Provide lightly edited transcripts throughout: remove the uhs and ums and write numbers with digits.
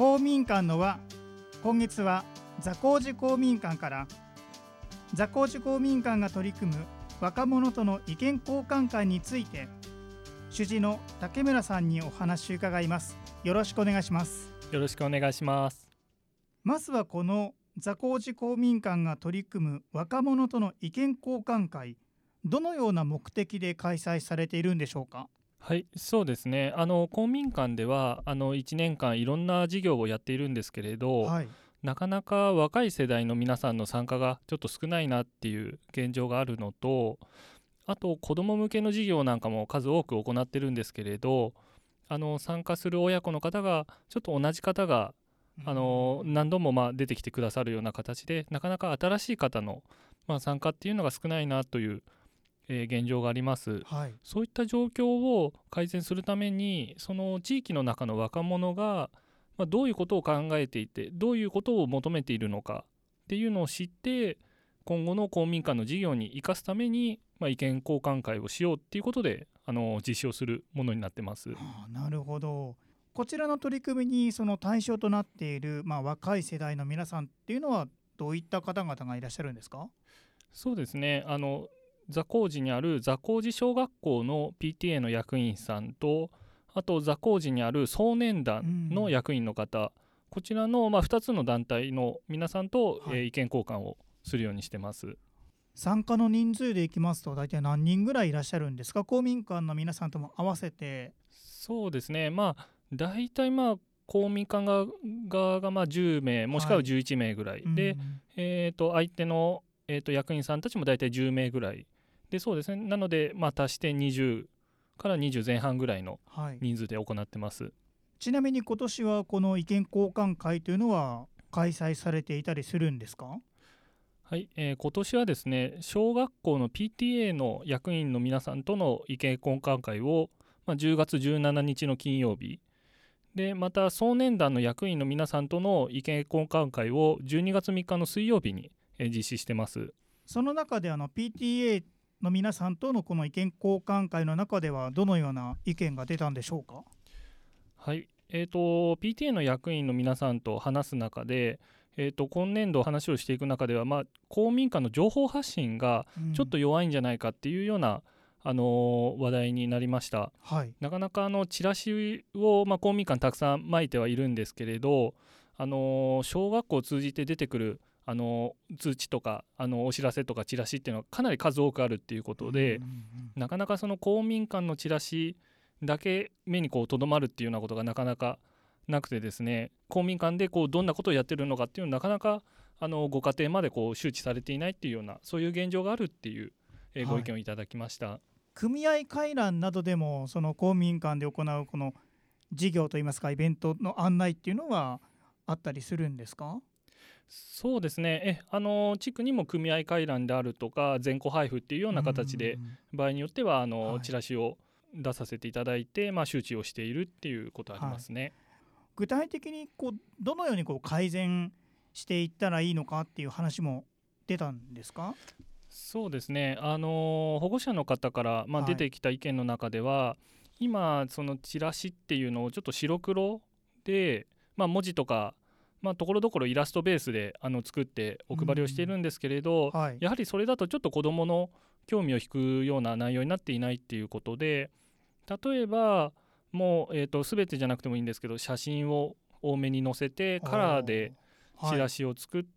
公民館の輪、今月は座高寺公民館から座高寺公民館が取り組む若者との意見交換会について主事の竹村さんにお話を伺います。よろしくお願いします。 よろしくお願いします。 まずはこの座高寺公民館が取り組む若者との意見交換会、どのような目的で開催されているんでしょうか。 はい、そうですね。公民館では1年間いろんな事業をやっているんですけれど、 はい、 なかなか若い世代の皆さんの参加がちょっと少ないなっていう現状があるのと、あと子ども向けの事業なんかも数多く行ってるんですけれど、参加する親子の方がちょっと同じ方が何度も出てきてくださるような形で、なかなか新しい方の参加っていうのが少ないなという現状があります。 はい、 そういった状況を改善するために、その地域の中の若者がどういうことを考えていて、どういうことを求めているのかっていうのを知って、今後の公民館の事業に生かすために、意見交換会をしようっていうことで実施をするものになってます。 なるほど。こちらの取り組みにその対象となっている、若い世代の皆さんっていうのはどういった方々がいらっしゃるんですか。 そうですね。座高寺にある座高寺小学校の PTA の役員さんと、あと座高寺にある壮年団の役員の方、こちらの2つの団体の皆さんと、意見交換をするようにしてます。 参加の人数でいきますと大体何人ぐらいいらっしゃるんですか。公民館の皆さんとも合わせて。 そうですね。大体公民館側が10名もしくは11名ぐらい、で、相手の、役員さんたちも大体10名ぐらいで、そうですね。なので足して20から20前半ぐらいの人数で行ってます。 ちなみに今年はこの意見交換会というのは開催されていたりするんですか。 はい、今年はですね、小学校の PTA の役員の皆さんとの意見交換会を、10月17日の金曜日で、また壮年団の役員の皆さんとの意見交換会を12月3日の水曜日に実施してます。 その中でPTA の皆さんとのこの意見交換会の中ではどのような意見が出たんでしょうか。 はい、PTA の役員の皆さんと話す中で、今年度話をしていく中では、公民館の情報発信がちょっと弱いんじゃないかっていうような、話題になりました。なかなかチラシを、公民館たくさん撒いてはいるんですけれど、小学校を通じて出てくる通知とかお知らせとかチラシっていうのはかなり数多くあるっていうことで、なかなかその公民館のチラシだけ目にとどまるっていうようなことがなかなかなくてですね、公民館でどんなことをやってるのかっていうのはなかなかご家庭まで周知されていないっていうような、そういう現状があるっていう、ご意見をいただきました。 組合会覧などでもその公民館で行うこの事業といいますかイベントの案内っていうのはあったりするんですか。 そうですね。地区にも組合会覧であるとか全戸配布っていうような形で、場合によってはチラシを出させていただいて、周知をしているっていうことありますね。 具体的にどのように改善していったらいいのかっていう話も出たんですか。 そうですね。保護者の方から、出てきた意見の中では、今そのチラシっていうのをちょっと白黒で、文字とかところどころイラストベースで作ってお配りをしているんですけれど、やはりそれだとちょっと子どもの興味を引くような内容になっていないっていうことで、例えばもう、全てじゃなくてもいいんですけど、写真を多めに載せてカラーでチラシを作って、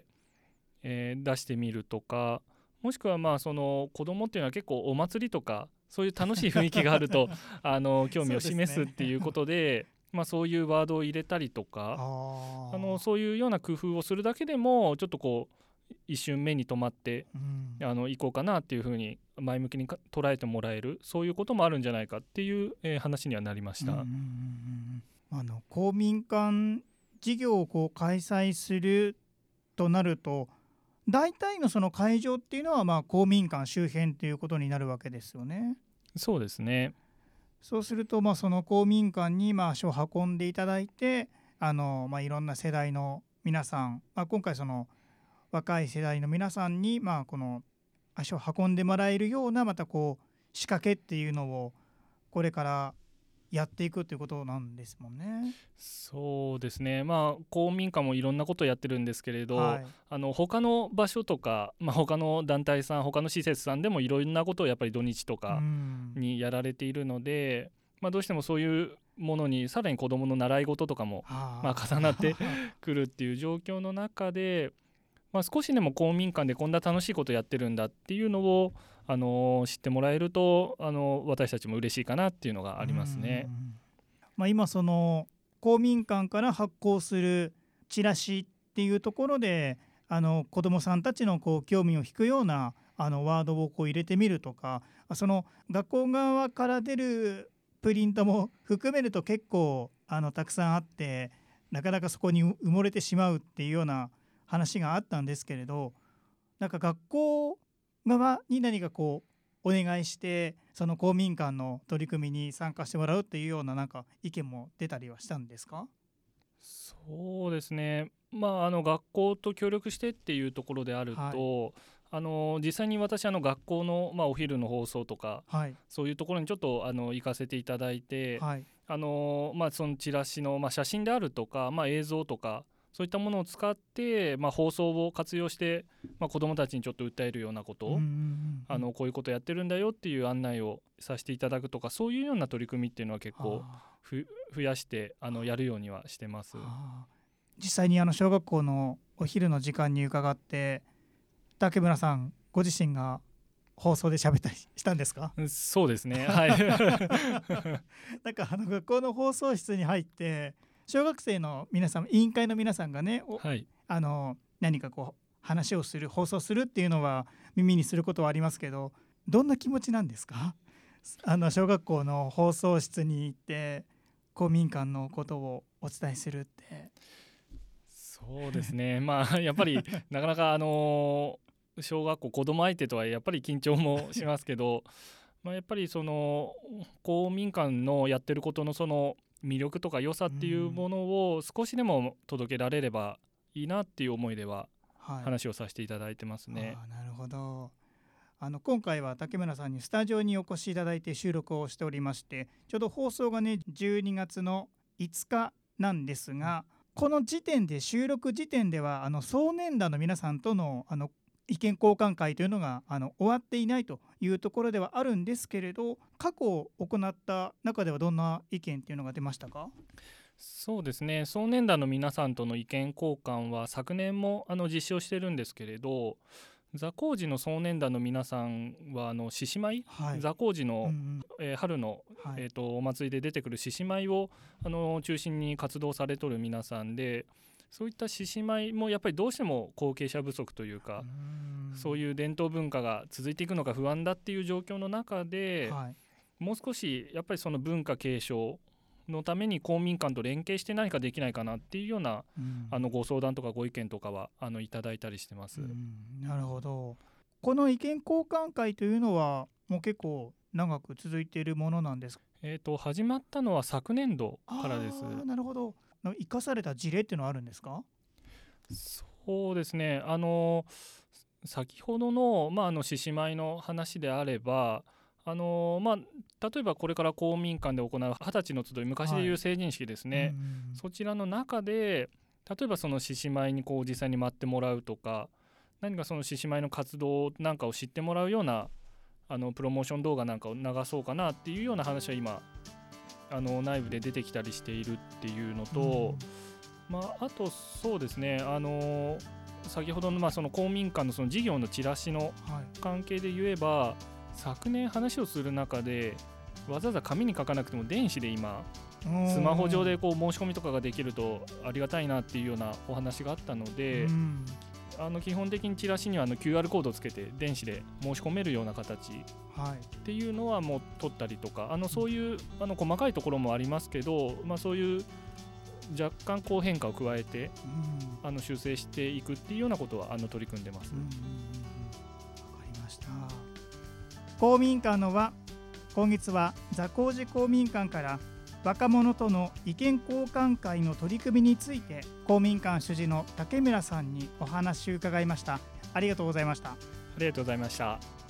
出してみるとか、もしくはその子どもっていうのは結構お祭りとかそういう楽しい雰囲気があると興味を示すっていうことでそういうワードを入れたりとか、そういうような工夫をするだけでもちょっと一瞬目に留まって、行こうかなっていうふうに前向きに捉えてもらえる、そういうこともあるんじゃないかっていう、話にはなりました。 公民館事業を開催するとなると大体のその会場っていうのは公民館周辺ということになるわけですよね。 そうですね。 そうするとその公民館に足を運んでいただいていろんな世代の皆さん、今回その若い世代の皆さんにこの足を運んでもらえるようなまた仕掛けっていうのをこれからやっていくということなんですもんね。 そうですね、公民館もいろんなことをやってるんですけれど、 はい、 他の場所とか、他の団体さん他の施設さんでもいろんなことをやっぱり土日とかにやられているので、どうしてもそういうものにさらに子どもの習い事とかも重なってくるっていう状況の中で、少しでも公民館でこんな楽しいことやってるんだっていうのを知ってもらえると私たちも嬉しいかなっていうのがありますね。 今その公民館から発行するチラシっていうところで子どもさんたちの興味を引くようなワードを入れてみるとか、その学校側から出るプリントも含めると結構たくさんあって、なかなかそこに埋もれてしまうっていうような話があったんですけれど、なんか学校側に何かお願いしてその公民館の取り組みに参加してもらうっていうようななんか意見も出たりはしたんですか？ そうですね、学校と協力してっていうところであると、実際に私学校の、お昼の放送とか、そういうところにちょっと行かせていただいて、そのチラシの、写真であるとか、映像とかそういったものを使って、放送を活用して、子どもたちにちょっと訴えるようなことを、こういうことやってるんだよっていう案内をさせていただくとか、そういうような取り組みっていうのは結構増やしてやるようにはしてます。 実際に小学校のお昼の時間に伺って、竹村さんご自身が放送で喋ったりしたんですか？ そうですね、はいなんか学校の放送室に入って小学生の皆さん、委員会の皆さんがね、何か話をする、放送するっていうのは耳にすることはありますけど、どんな気持ちなんですか？小学校の放送室に行って公民館のことをお伝えするって。 そうですねやっぱりなかなか小学校子ども相手とはやっぱり緊張もしますけどやっぱりその公民館のやってることのその魅力とか良さっていうものを少しでも届けられればいいなっていう思いでは話をさせていただいてますね。 なるほど。今回は竹村さんにスタジオにお越しいただいて収録をしておりまして、ちょうど放送がね12月の5日なんですが、この時点で収録時点では壮年団の皆さんとの意見交換会というのが終わっていないというところではあるんですけれど、過去行った中ではどんな意見っていうのが出ましたか？ そうですね、壮年団の皆さんとの意見交換は昨年も実施をしてるんですけれど、座高寺の壮年団の皆さんは獅子舞、座高寺の、春の、お祭りで出てくる獅子舞を中心に活動されとる皆さんで、そういった獅子舞もやっぱりどうしても後継者不足というか、そういう伝統文化が続いていくのが不安だっていう状況の中で、もう少しやっぱりその文化継承のために公民館と連携して何かできないかなっていうような、ご相談とかご意見とかはいただいたりしてます。 なるほど。この意見交換会というのはもう結構長く続いているものなんですか？ 始まったのは昨年度からです。 なるほど。生かされた事例っていうのはあるんですか？ そうですね、先ほどの獅子舞の話であれば例えばこれから公民館で行う20歳の集い、昔でいう成人式ですね、そちらの中で例えばその獅子舞に実際に舞ってもらうとか、何かその獅子舞の活動なんかを知ってもらうようなプロモーション動画なんかを流そうかなっていうような話は今内部で出てきたりしているっていうのと、あとそうですね、先ほどのその公民館のその事業のチラシの関係で言えば、昨年話をする中でわざわざ紙に書かなくても電子で今スマホ上で申し込みとかができるとありがたいなっていうようなお話があったので、基本的にチラシにはQR コードをつけて電子で申し込めるような形っていうのはもう取ったりとか、そういう細かいところもありますけど、そういう若干変化を加えて修正していくっていうようなことは取り組んでます。 わかりました。公民館の輪、今月は座高寺公民館から若者との意見交換会の取り組みについて公民館主事の竹村さんにお話を伺いました。ありがとうございました。 ありがとうございました。